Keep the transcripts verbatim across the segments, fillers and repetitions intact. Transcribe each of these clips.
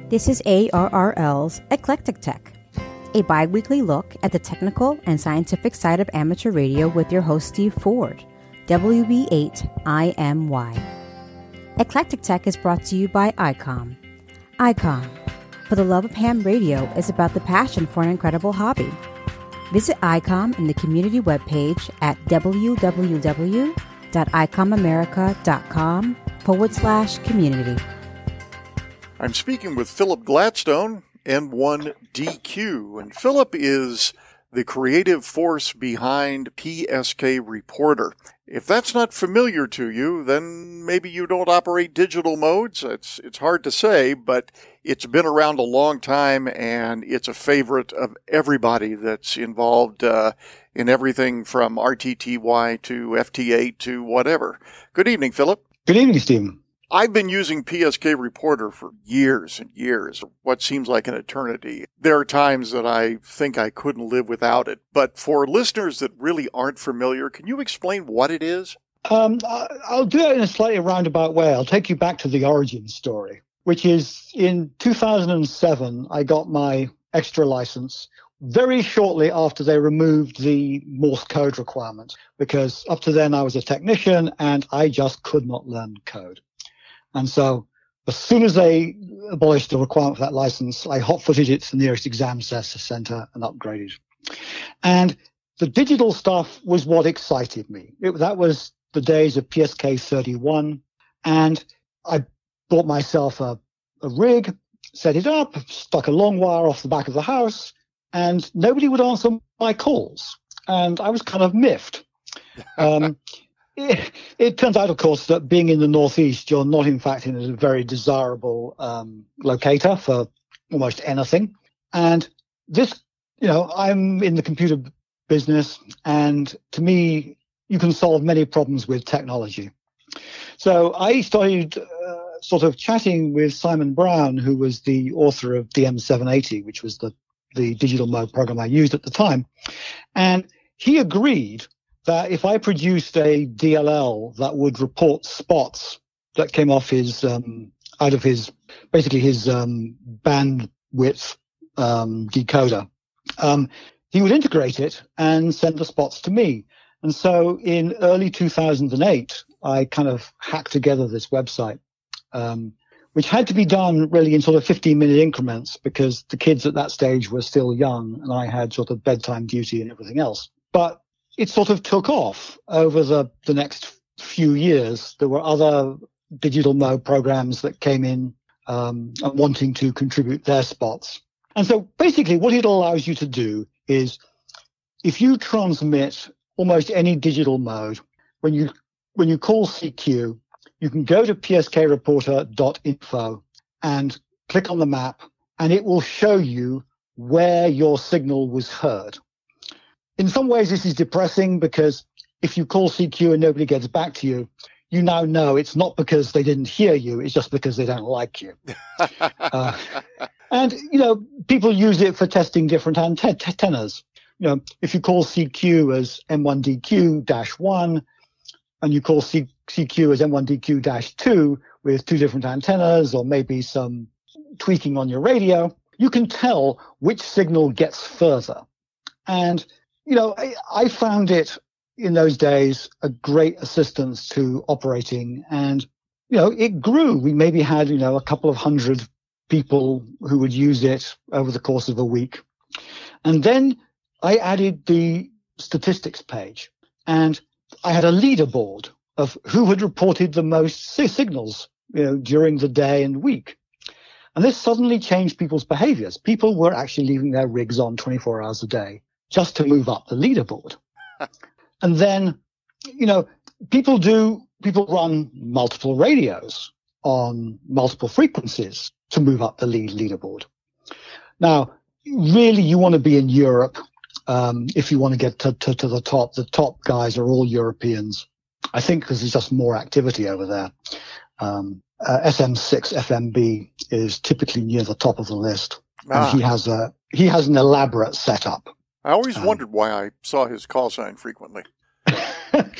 This is A R R L's Eclectic Tech, a bi-weekly look at the technical and scientific side of amateur radio with your host Steve Ford, W B eight I M Y. Eclectic Tech is brought to you by I COM. I COM, for the love of ham radio, is about the passion for an incredible hobby. Visit I COM in the community webpage at www.icomamerica.com forward slash community. I'm speaking with Philip Gladstone, N one D Q, and Philip is the creative force behind P S K Reporter. If that's not familiar to you, then maybe you don't operate digital modes. It's it's hard to say, but it's been around a long time, and it's a favorite of everybody that's involved uh, in everything from R T T Y to F T eight to whatever. Good evening, Philip. Good evening, Stephen. I've been using P S K Reporter for years and years, what seems like an eternity. There are times that I think I couldn't live without it. But for listeners that really aren't familiar, can you explain what it is? Um, I'll do it in a slightly roundabout way. I'll take you back to the origin story, which is in two thousand seven, I got my extra license very shortly after they removed the Morse code requirement, because up to then I was a technician and I just could not learn code. And so as soon as they abolished the requirement for that license, I hot-footed it to the nearest exam center and upgraded. And the digital stuff was what excited me. It, that was the days of P S K thirty-one. And I bought myself a, a rig, set it up, stuck a long wire off the back of the house, and nobody would answer my calls. And I was kind of miffed. Um, It, it turns out, of course, that being in the Northeast, you're not, in fact, in a very desirable um, locator for almost anything. And this, you know, I'm in the computer business, and to me, you can solve many problems with technology. So I started uh, sort of chatting with Simon Brown, who was the author of D M seven eighty, which was the, the digital mode program I used at the time. And he agreed that if I produced a D L L that would report spots that came off his, um, out of his, basically his um, bandwidth um, decoder, um, he would integrate it and send the spots to me. And so in early two thousand eight, I kind of hacked together this website, um, which had to be done really in sort of fifteen minute increments because the kids at that stage were still young and I had sort of bedtime duty and everything else. But it sort of took off over the, the next few years. There were other digital mode programs that came in um, and wanting to contribute their spots. And so basically what it allows you to do is if you transmit almost any digital mode, when you when you call C Q, you can go to p s k reporter dot info and click on the map, and it will show you where your signal was heard. In some ways, this is depressing because if you call C Q and nobody gets back to you, you now know it's not because they didn't hear you. It's just because they don't like you. uh, and, you know, people use it for testing different antennas. You know, if you call C Q as M one D Q dash one and you call C- CQ as M one D Q dash two with two different antennas or maybe some tweaking on your radio, you can tell which signal gets further. And you know, I, I found it in those days a great assistance to operating, and, you know, it grew. We maybe had, you know, a couple of hundred people who would use it over the course of a week. And then I added the statistics page, and I had a leaderboard of who had reported the most signals, you know, during the day and week. And this suddenly changed people's behaviors. People were actually leaving their rigs on twenty-four hours a day just to move up the leaderboard. And then, you know, people do, people run multiple radios on multiple frequencies to move up the lead leaderboard. Now, really, you want to be in Europe um, if you want to get to, to, to the top. The top guys are all Europeans, I think, because there's just more activity over there. Um, uh, S M six F M B is typically near the top of the list. Ah. And he has a, he has an elaborate setup. I always um, wondered why I saw his call sign frequently.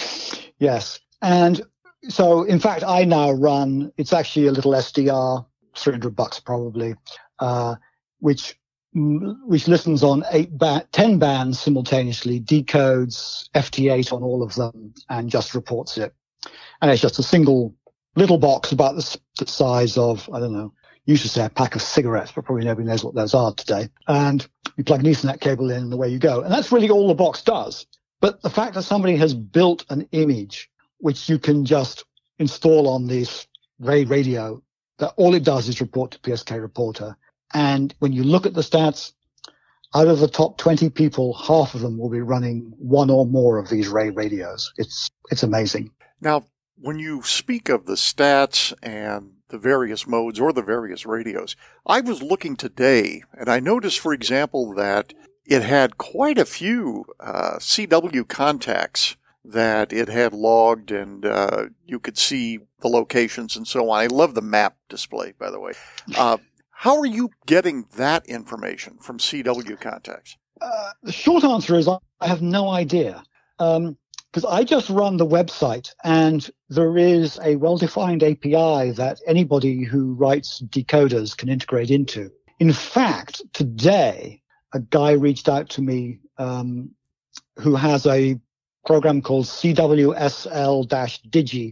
Yes. And so, in fact, I now run, it's actually a little S D R three hundred bucks probably, uh, which which listens on eight ba- ten bands simultaneously, decodes F T eight on all of them, and just reports it. And it's just a single little box about the, the size of, I don't know, used to say a pack of cigarettes, but probably nobody knows what those are today. And you plug an Ethernet cable in and away you go. And that's really all the box does. But the fact that somebody has built an image which you can just install on this Ray radio, that all it does is report to P S K Reporter. And when you look at the stats, out of the top twenty people, half of them will be running one or more of these Ray radios. It's it's amazing. Now, when you speak of the stats and the various modes or the various radios, I was looking today, and I noticed, for example, that it had quite a few uh, C W contacts that it had logged, and uh, you could see the locations and so on. I love the map display, by the way. Uh, how are you getting that information from C W contacts? Uh, the short answer is I have no idea. Um, because I just run the website, and there is a well-defined A P I that anybody who writes decoders can integrate into. In fact, today, a guy reached out to me um, who has a program called C W S L-Digi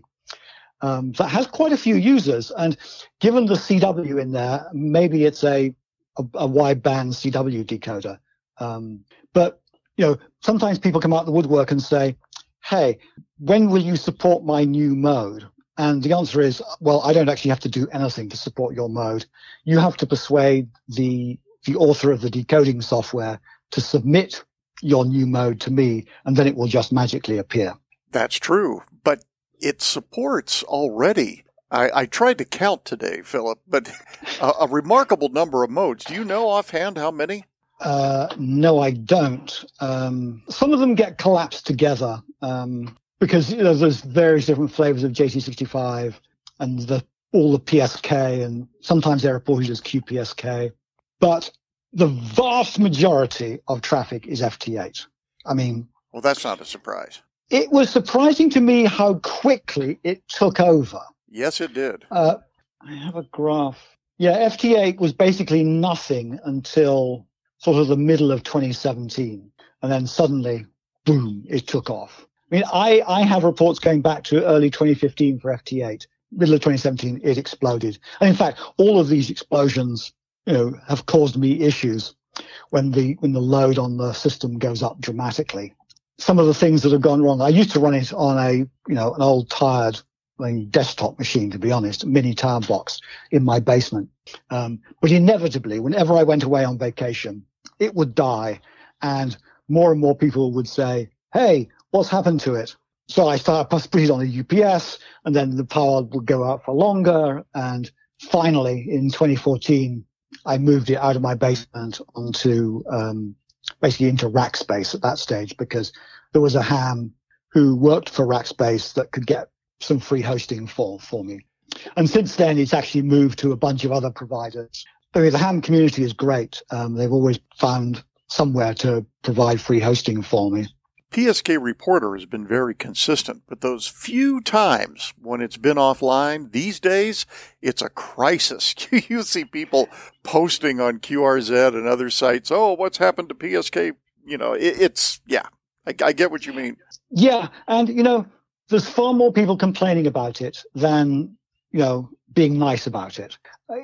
um, that has quite a few users. And given the C W in there, maybe it's a, a, a wideband C W decoder. Um, but, you know, sometimes people come out of the woodwork and say, hey, when will you support my new mode? And the answer is, well, I don't actually have to do anything to support your mode. You have to persuade the the author of the decoding software to submit your new mode to me, and then it will just magically appear. That's true, but it supports already. I, I tried to count today, Philip, but a, a remarkable number of modes. Do you know offhand how many? Uh, no, I don't. Um, some of them get collapsed together um, because you know, there's various different flavors of J C sixty-five and the, all the P S K, and sometimes they're reported as Q P S K. But the vast majority of traffic is F T eight. I mean... Well, that's not a surprise. It was surprising to me how quickly it took over. Yes, it did. Uh, I have a graph. Yeah, F T eight was basically nothing until sort of the middle of twenty seventeen. And then suddenly, boom, it took off. I mean, I, I have reports going back to early twenty fifteen for F T eight. Middle of twenty seventeen, it exploded. And in fact, all of these explosions, you know, have caused me issues when the when the load on the system goes up dramatically. Some of the things that have gone wrong, I used to run it on a, you know, an old tired I mean, desktop machine, to be honest, mini tile box in my basement. Um, but inevitably, whenever I went away on vacation, it would die, and more and more people would say, hey, what's happened to it? So I started putting it on a U P S, and then the power would go out for longer. And finally, in twenty fourteen, I moved it out of my basement onto um, basically into Rackspace at that stage, because there was a ham who worked for Rackspace that could get some free hosting for, for me. And since then, it's actually moved to a bunch of other providers. I mean, the ham community is great. Um, they've always found somewhere to provide free hosting for me. P S K Reporter has been very consistent, but those few times when it's been offline, these days, it's a crisis. You see people posting on Q R Z and other sites, oh, what's happened to P S K? You know, it, it's, yeah, I, I get what you mean. Yeah, and, you know, there's far more people complaining about it than, you know, being nice about it.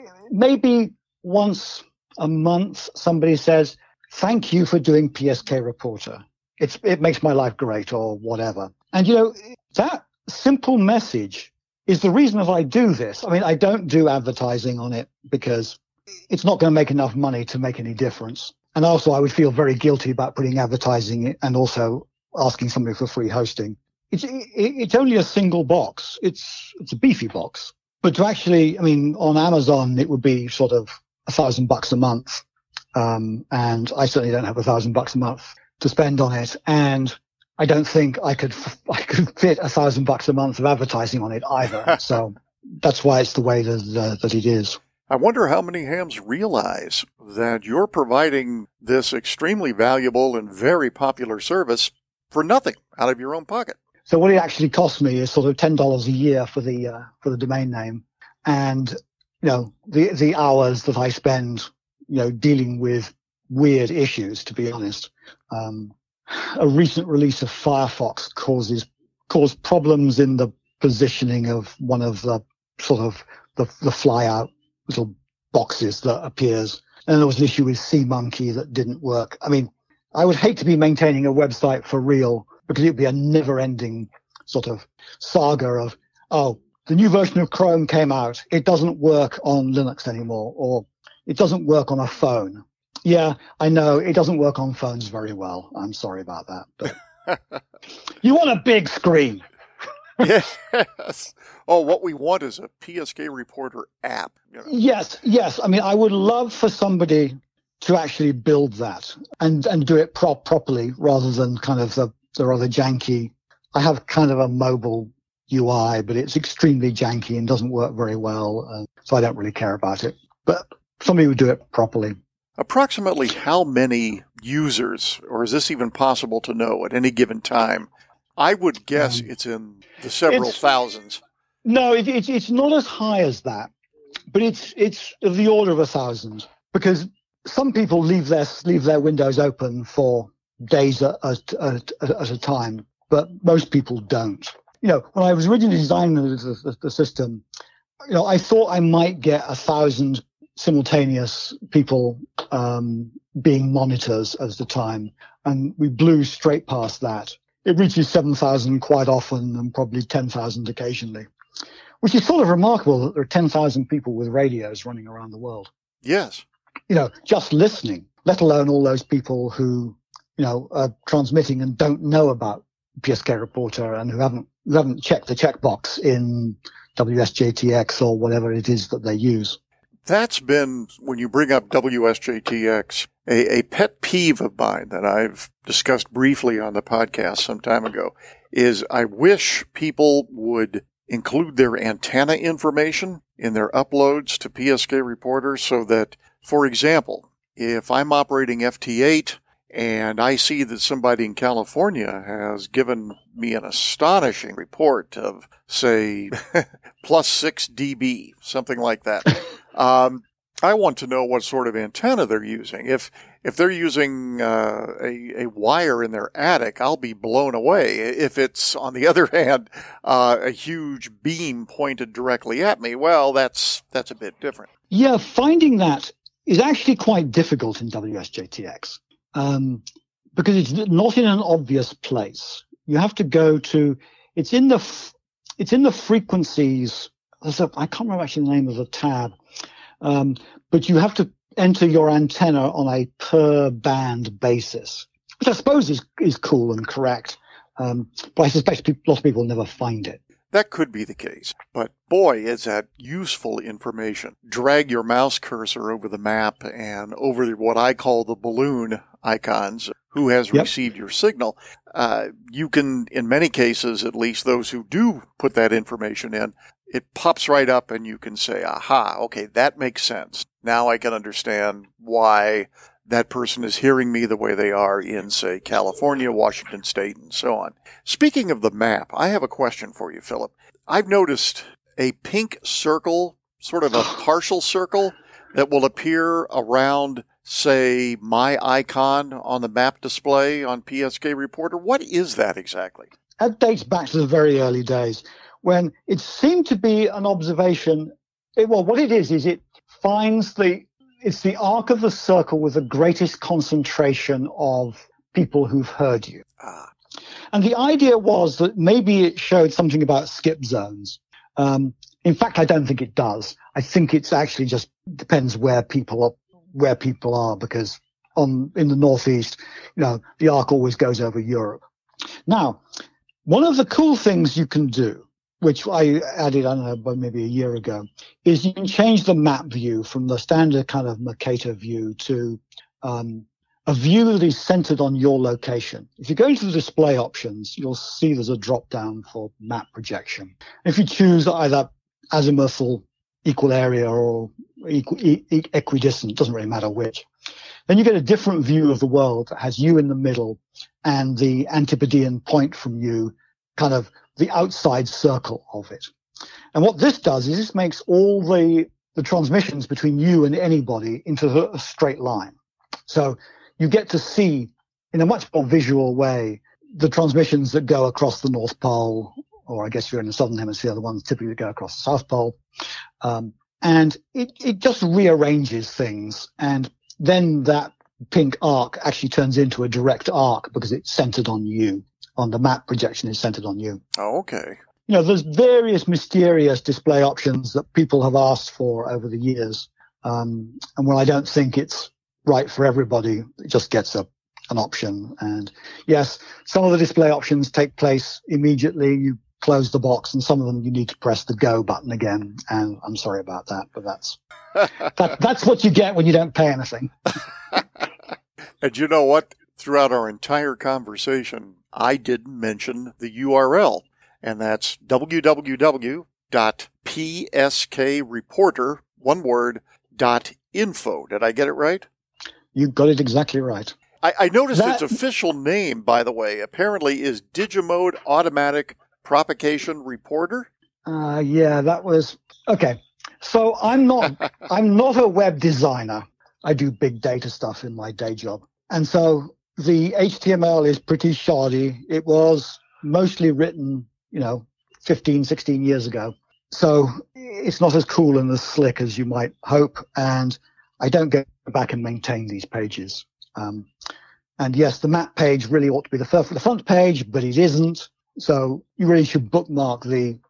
Maybe once a month, somebody says, thank you for doing P S K Reporter. It's, it makes my life great, or whatever. And, you know, that simple message is the reason that I do this. I mean, I don't do advertising on it because it's not going to make enough money to make any difference. And also, I would feel very guilty about putting advertising and also asking somebody for free hosting. It's, it, it's only a single box. It's, it's a beefy box. But to actually, I mean, on Amazon, it would be sort of a thousand bucks a month. Um, and I certainly don't have a thousand bucks a month to spend on it, and I don't think I could I could fit a thousand bucks a month of advertising on it either. So that's why it's the way that uh, that it is. I wonder how many hams realize that you're providing this extremely valuable and very popular service for nothing out of your own pocket. So what it actually costs me is sort of ten dollars a year for the uh, for the domain name, and you know, the, the hours that I spend, you know, dealing with weird issues, to be honest. Um, a recent release of Firefox causes, caused problems in the positioning of one of the sort of the, the fly out little boxes that appears. And there was an issue with SeaMonkey that didn't work. I mean, I would hate to be maintaining a website for real, because it would be a never ending sort of saga of, oh, the new version of Chrome came out. It doesn't work on Linux anymore, or it doesn't work on a phone. Yeah, I know it doesn't work on phones very well. I'm sorry about that. But you want a big screen. Yes. Oh, what we want is a P S K Reporter app. You know. Yes, yes. I mean, I would love for somebody to actually build that and, and do it prop properly rather than kind of the, the rather janky. I have kind of a mobile U I, but it's extremely janky and doesn't work very well. Uh, so I don't really care about it. But somebody would do it properly. Approximately how many users, or is this even possible to know at any given time? I would guess um, it's in the several thousands. No, it, it, it's not as high as that, but it's it's of the order of a thousand, because some people leave their leave their windows open for days at, at, at, at a time, but most people don't. You know, when I was originally designing the, the, the system, you know, I thought I might get a thousand simultaneous people um, being monitors at the time, and we blew straight past that. It reaches seven thousand quite often and probably ten thousand occasionally, which is sort of remarkable that there are ten thousand people with radios running around the world. Yes. You know, just listening, let alone all those people who, you know, are transmitting and don't know about P S K Reporter and who haven't, who haven't checked the checkbox in W S J T X or whatever it is that they use. That's been, when you bring up W S J T X, a, a pet peeve of mine that I've discussed briefly on the podcast some time ago is I wish people would include their antenna information in their uploads to P S K Reporter so that, for example, if I'm operating F T eight and I see that somebody in California has given me an astonishing report of, say, plus six dB, something like that. Um, I want to know what sort of antenna they're using. If if they're using uh, a, a wire in their attic, I'll be blown away. If it's, on the other hand, uh, a huge beam pointed directly at me, well, that's that's a bit different. Yeah, finding that is actually quite difficult in W S J T X um, because it's not in an obvious place. You have to go to it's in the it's in the frequencies. So I can't remember actually the name of the tab. Um, but you have to enter your antenna on a per band basis, which I suppose is, is cool and correct. Um, but I suspect people, lots of people never find it. That could be the case. But boy, is that useful information. Drag your mouse cursor over the map and over what I call the balloon icons, who has yep. received your signal. Uh, you can, in many cases, at least those who do put that information in, it pops right up and you can say, aha, okay, that makes sense. Now I can understand why that person is hearing me the way they are in, say, California, Washington State, and so on. Speaking of the map, I have a question for you, Philip. I've noticed a pink circle, sort of a partial circle, that will appear around, say, my icon on the map display on P S K Reporter. What is that exactly? That dates back to the very early days, when it seemed to be an observation. It, well, what it is, is it finds the, it's the arc of the circle with the greatest concentration of people who've heard you. Ah. And the idea was that maybe it showed something about skip zones. Um, in fact, I don't think it does. I think it's actually just depends where people are, where people are, because on, in the Northeast, you know, the arc always goes over Europe. Now, one of the cool things you can do, which I added, I don't know, maybe a year ago, is you can change the map view from the standard kind of Mercator view to um, a view that is centered on your location. If you go into the display options, you'll see there's a drop down for map projection. If you choose either azimuthal, equal area, or equal, e- equidistant, doesn't really matter which, then you get a different view of the world that has you in the middle and the Antipodean point from you, kind of the outside circle of it. And what this does is this makes all the, the transmissions between you and anybody into a straight line. So you get to see in a much more visual way the transmissions that go across the North Pole, or I guess if you're in the Southern Hemisphere, the ones typically go across the South Pole. Um, and it, it just rearranges things. And then that pink arc actually turns into a direct arc because it's centered on you. On the map projection is centered on you. Oh, okay. You know, there's various mysterious display options that people have asked for over the years. Um, and when I don't think it's right for everybody, it just gets a, an option. And yes, some of the display options take place immediately. You close the box, and some of them you need to press the go button again. And I'm sorry about that, but that's, that, that's what you get when you don't pay anything. And you know what? Throughout our entire conversation, I didn't mention the U R L. And that's w w w dot p s k reporter, one word, dot info. Did I get it right? You got it exactly right. I, I noticed that... its official name, by the way, apparently is Digimode Automatic Propagation Reporter. Uh, yeah, that was okay. So I'm not I'm not a web designer. I do big data stuff in my day job, and so the H T M L is pretty shoddy. It was mostly written, you know, fifteen, sixteen years ago. So it's not as cool and as slick as you might hope. And I don't go back and maintain these pages. Um, and yes, the map page really ought to be the, first, the front page, but it isn't. So you really should bookmark the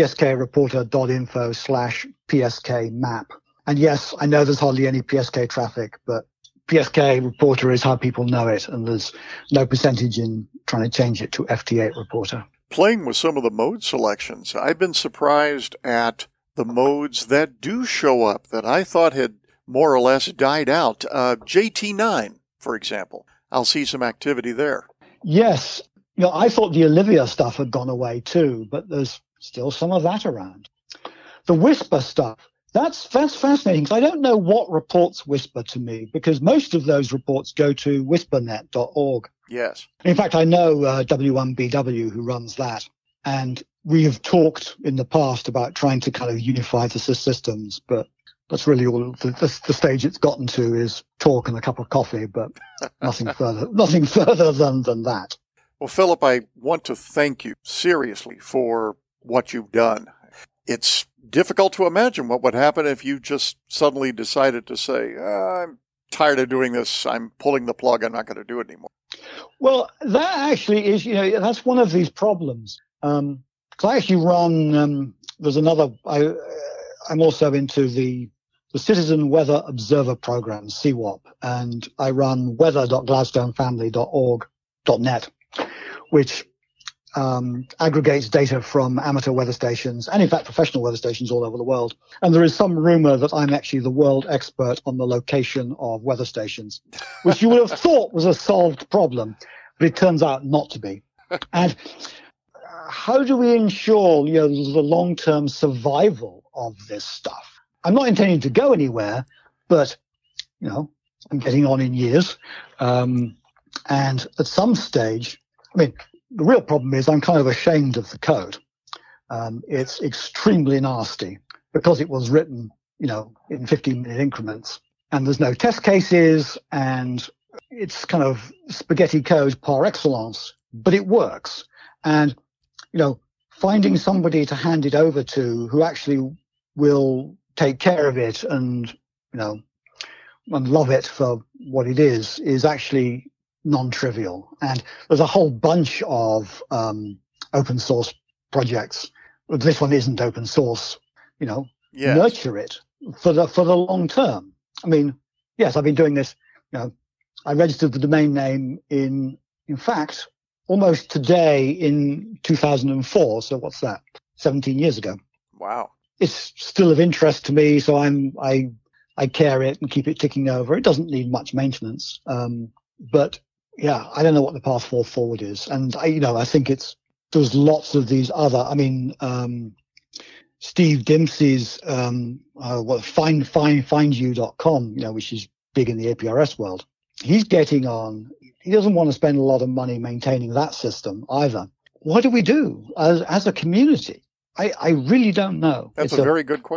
pskreporter.info slash psk map. And yes, I know there's hardly any P S K traffic, but P S K Reporter is how people know it. And there's no percentage in trying to change it to F T eight Reporter. Playing with some of the mode selections, I've been surprised at the modes that do show up that I thought had more or less died out. Uh, J T nine, for example. I'll see some activity there. Yes. You know, I thought the Olivia stuff had gone away too, but there's still some of that around. The Whisper stuff, that's, that's fascinating because I don't know what reports Whisper to me because most of those reports go to whisper net dot org. Yes. In fact, I know uh, W one B W who runs that, and we have talked in the past about trying to kind of unify the systems, but that's really all the, the, the stage it's gotten to is talk and a cup of coffee, but nothing further, nothing further than, than that. Well, Philip, I want to thank you seriously for what you've done. It's difficult to imagine what would happen if you just suddenly decided to say, uh, I'm tired of doing this. I'm pulling the plug. I'm not going to do it anymore. Well, that actually is, you know, that's one of these problems. Um, cause I actually run, um, there's another, I, uh, I'm also into the, the Citizen Weather Observer Program, C WOP, and I run weather dot gladstone family dot org dot net, which um, aggregates data from amateur weather stations and, in fact, professional weather stations all over the world. And there is some rumor that I'm actually the world expert on the location of weather stations, which you would have thought was a solved problem, but it turns out not to be. And how do we ensure, you know, the long-term survival of this stuff? I'm not intending to go anywhere, but, you know, I'm getting on in years. Um, and at some stage, I mean, the real problem is I'm kind of ashamed of the code. Um, it's extremely nasty because it was written, you know, in fifteen minute increments, and there's no test cases, and it's kind of spaghetti code par excellence, but it works. And, you know, finding somebody to hand it over to who actually will take care of it and, you know, and love it for what it is, is actually non-trivial. And there's a whole bunch of um, open source projects. This one isn't open source, you know, yes. Nurture it for the, for the long term. I mean, yes, I've been doing this, you know, I registered the domain name in, in fact, almost today in two thousand four. So what's that? seventeen years ago. Wow. It's still of interest to me. So I'm, I, I care it and keep it ticking over. It doesn't need much maintenance. Um, but yeah, I don't know what the path forward is. And I, you know, I think it's, there's lots of these other, I mean, um, Steve Dempsey's, um, uh, what, find, find, find you dot com, you know, which is big in the A P R S world. He's getting on, he doesn't want to spend a lot of money maintaining that system either. What do we do as, as a community? I, I really don't know. That's it's a very good question.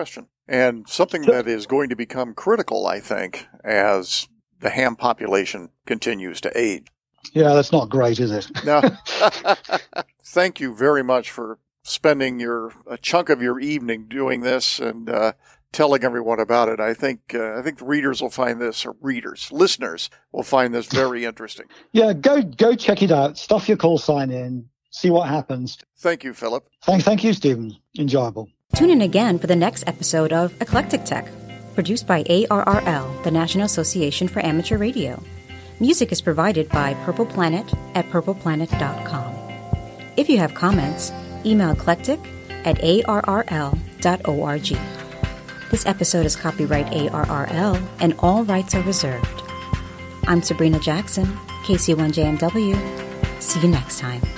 And something that is going to become critical, I think, as the ham population continues to age. Yeah, that's not great, is it? Now, thank you very much for spending your a chunk of your evening doing this and uh, telling everyone about it. I think uh, I think the readers will find this, or readers, listeners will find this very interesting. Yeah, go go check it out. Stuff your call sign in. See what happens. Thank you, Philip. Thank, thank you, Stephen. Enjoyable. Tune in again for the next episode of Eclectic Tech, produced by A R R L, the National Association for Amateur Radio. Music is provided by Purple Planet at purple planet dot com. If you have comments, email eclectic at A R R L dot org. This episode is copyright A R R L and all rights are reserved. I'm Sabrina Jackson, K C one J M W. See you next time.